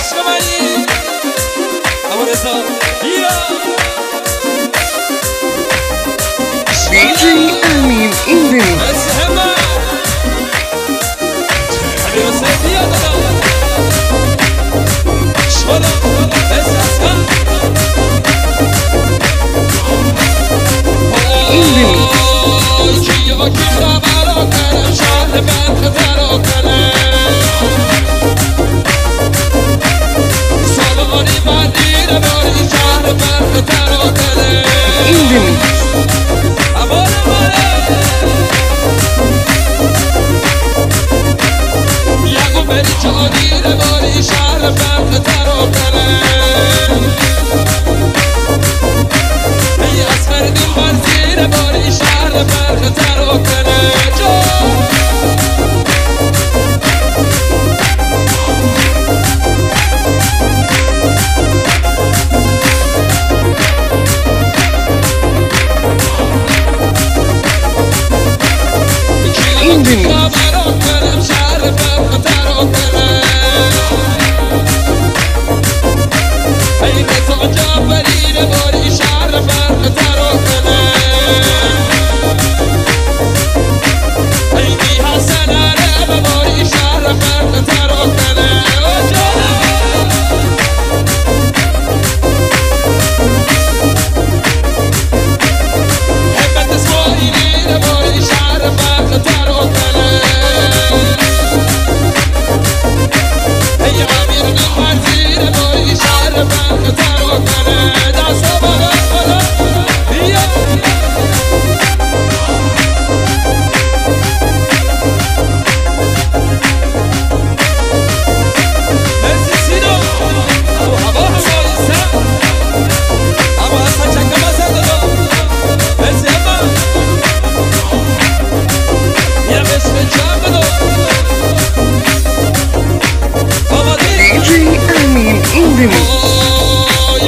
عشق منی اما رسا DJ Amin in the mix. بس همه حبیب حسین بیا دادا شولا بس اسکن In the mix. کیا کی خبرا کنم شهر برق ترا کنم سواری مدینه باری شهر برق ترا کنم In the mix. یگو بری چادیره باری شهر برق ترا کنم ای از فردین برزیره باری شهر برق ترا کنم In the mix. DJ Amin in the mix.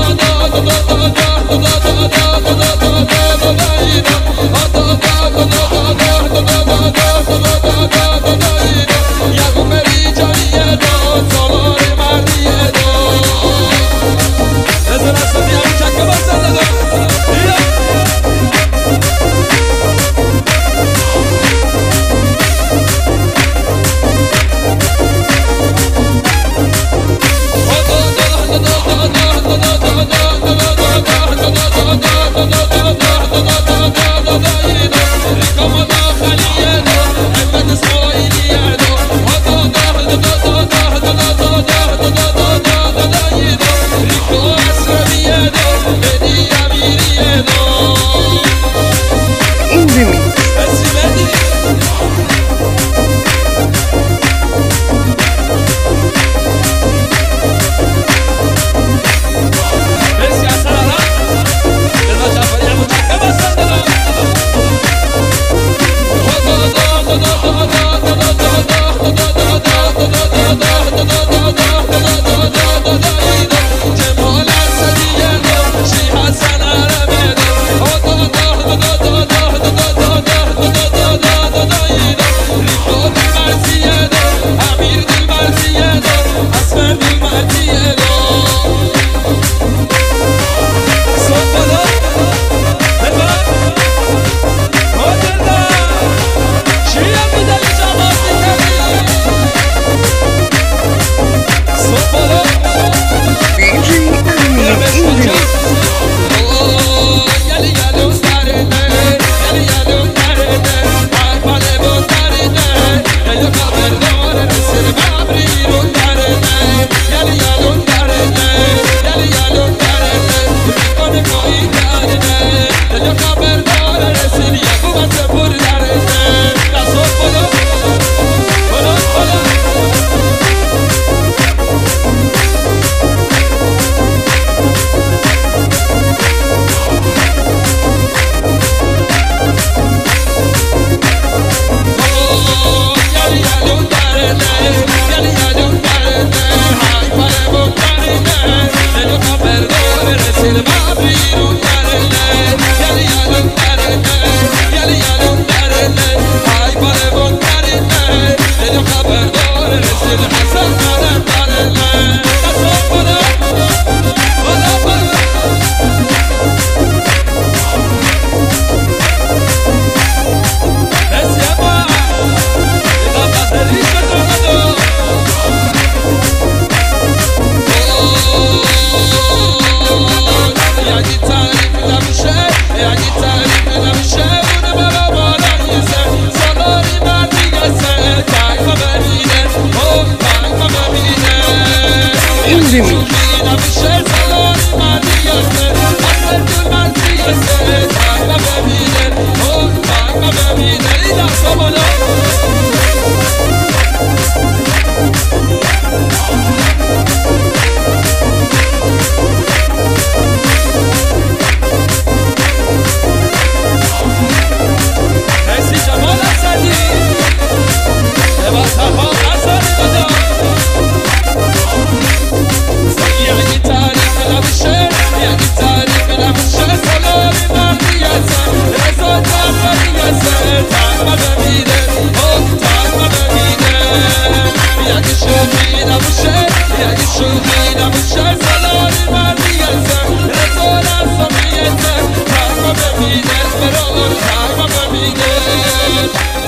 In the mix. DJ Amin in the mix. الحسن ببینه تنگ ببینه این دست بالا شوخی نبوشه سلام من میگسم رسول از تو میگسم تنگ ببینه برای تنگ ببینه